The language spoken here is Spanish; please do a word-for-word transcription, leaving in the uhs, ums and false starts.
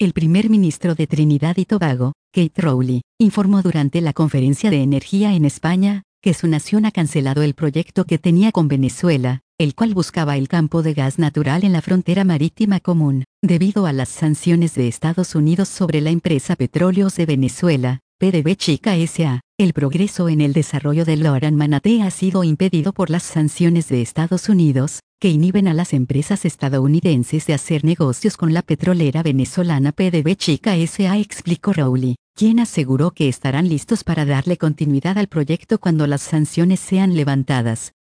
El primer ministro de Trinidad y Tobago, Keith Rowley, informó durante la Conferencia de Energía en España, que su nación ha cancelado el proyecto que tenía con Venezuela, el cual buscaba el campo de gas natural en la frontera marítima común, debido a las sanciones de Estados Unidos sobre la empresa Petróleos de Venezuela, P D V Chica S A El progreso en el desarrollo del Loran Manatee ha sido impedido por las sanciones de Estados Unidos, que inhiben a las empresas estadounidenses de hacer negocios con la petrolera venezolana P D V Chica S A explicó Rowley, quien aseguró que estarán listos para darle continuidad al proyecto cuando las sanciones sean levantadas.